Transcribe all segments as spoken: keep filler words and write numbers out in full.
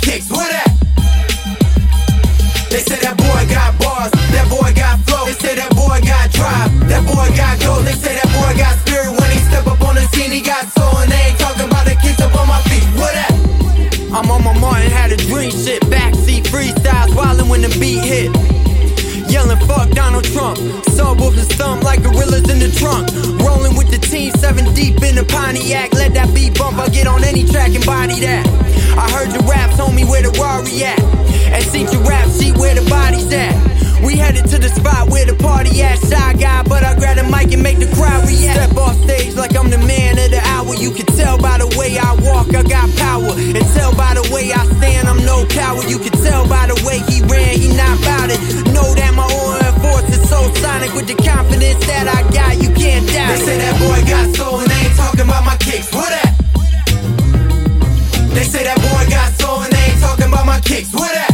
kicks. What that? They say that boy got bars, that boy got flow. They say that boy got drive, that boy got gold. They say that boy got spirit when he step up on the scene. He got soul and they ain't talking about the kicks up on my feet. What that? I'm on my Martin, had a dream shit. Backseat freestyles, wildin' when the beat hit. Yelling fuck Donald Trump. Subwoofers thump like gorillas in the trunk. Rolling with the team, seven deep in the Pontiac. Let that beat bump, I get on any track and body that. I heard your raps, homie, where the Rari at? And seen your rap sheet, where the body's at? We headed to the spot where the party at. Shy guy, but I grab the mic and make the crowd react. Step off stage like I'm the man of the hour. You can tell by the way I walk, I got power. And tell by the way I stand, I'm no coward. You can tell by the way he ran, he not bout it. Know that my aura and force is so sonic. With the confidence that I got, you can't doubt it. They say that boy got soul and they ain't talking about my kicks. What that? They say that boy got soul and they ain't talking about my kicks. What that?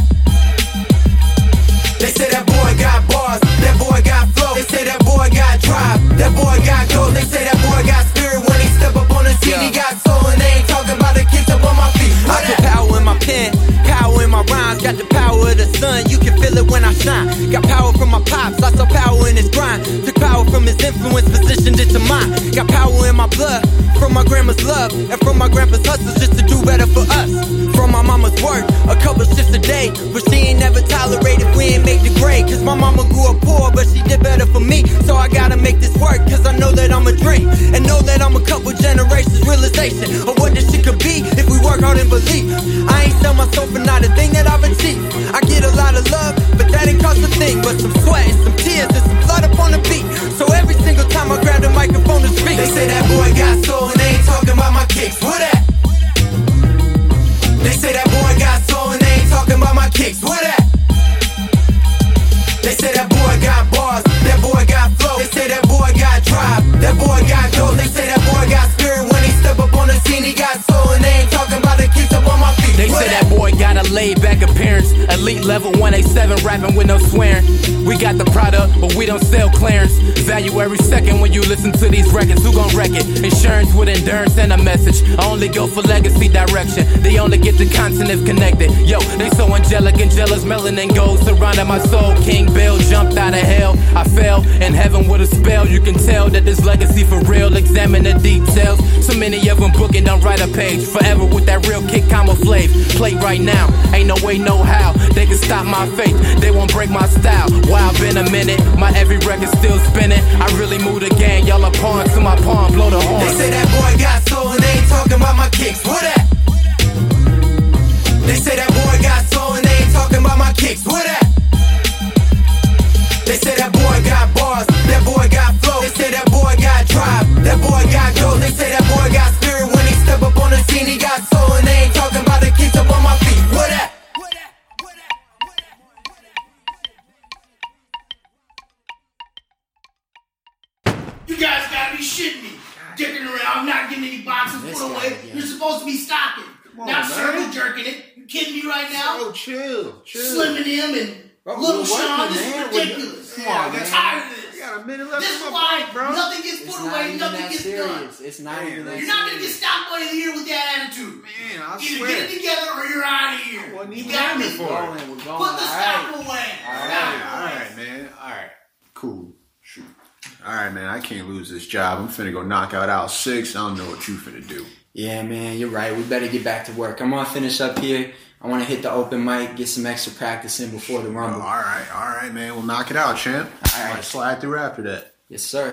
They say that boy got bars, that boy got flow. They say that boy got drive, that boy got gold. They say that boy got spirit when he step up on the scene. He got soul and they ain't talking about the kicks up on my feet. I put power in my pen, power in my rhymes. Got the power of the sun, you can feel it when I shine. Got power from my pops, I saw power in his grind. Took power from his influence, positioned it to mine. Got power in my blood, from my grandma's love. And from my grandpa's hustles just to do better for us. From my mama's work, a couple shifts a day. But she ain't never tolerated, we ain't make the grade. Cause my mama grew up poor, but she did better for me. So I gotta make this work, cause I know that I'm a dream. And know that I'm a couple generations realization of what this shit could be if we work hard and believe. I ain't sell myself for not a thing that I've achieved. I get a lot of love, but that ain't cost a thing. But some sweat and some tears and some blood up on the beat. So every single time I grab the microphone to speak, they say that boy got soul and they ain't talking about my kicks. What that? They say that boy got soul and they ain't talking about my kicks. What that? They say that boy got bars, that boy got flow. They say that boy got drive, that boy got gold. They say that boy got spirit when he step up on the scene. He got soul and they ain't talking about the kicks up on my feet. They say that boy got a laid back appearance. Elite level one eighty-seven rapping with no swearing. We got the product, but we don't sell clearance. Value every second when you listen to these records. Who gon' wreck it? Insurance with endurance and a message. I only go for legacy direction. They only get the content if connected. Yo, they so angelic and jealous. Melanin gold surrounding my soul. King Bill jumped out of hell. I fell in heaven with a spell. You can tell that this legacy for real. Examine the details. So many of them booking, don't write a page. Forever with that real kick camouflage. Play right now. Ain't no way, no how. They can stop my faith. They won't break my style. Wow, been a minute. My every record still spinning. I really move the game. Y'all are pawns to my pawn. Blow the horn. They say that boy got soul and they ain't talking about my kicks. What that? They say that boy got soul and they ain't talking about my kicks. What that? They say that boy got bars, that boy got flow. They say that boy got drive, that boy got gold. They say that boy got spirit when he step up on the scene. He got soul and they ain't talking about the kicks up on my feet. What that? You guys gotta be shitting me. Dicking around, I'm not getting any boxes put away. You're supposed to be stocking. On, now man. circle jerking it. You kidding me right now? Oh, chill, chill. Slimming him and Bro, Little we're Sean, working, this is man. ridiculous. Come on, I'm man. tired of this. You got a minute left This in is my why break, bro. nothing gets It's put not away, even nothing that gets serious. done. It's not Man, even that You're not gonna get serious. stock money of the year with that attitude. Man, I Either swear. get it together or you're out of here. I wasn't You even got aiming me? for it. Going, we're going. Put the All stock right. away. All Stock right, All away. right, man. All right. Cool. Shoot. All right, man. I can't lose this job. I'm finna go knock out Al six. I don't know what you finna do. Yeah, man, you're right. We better get back to work. I'm gonna finish up here. I want to hit the open mic, get some extra practice in before the Oh, rumble. all right. All right, man. We'll knock it out, champ. All right. Might slide through after that. Yes, sir.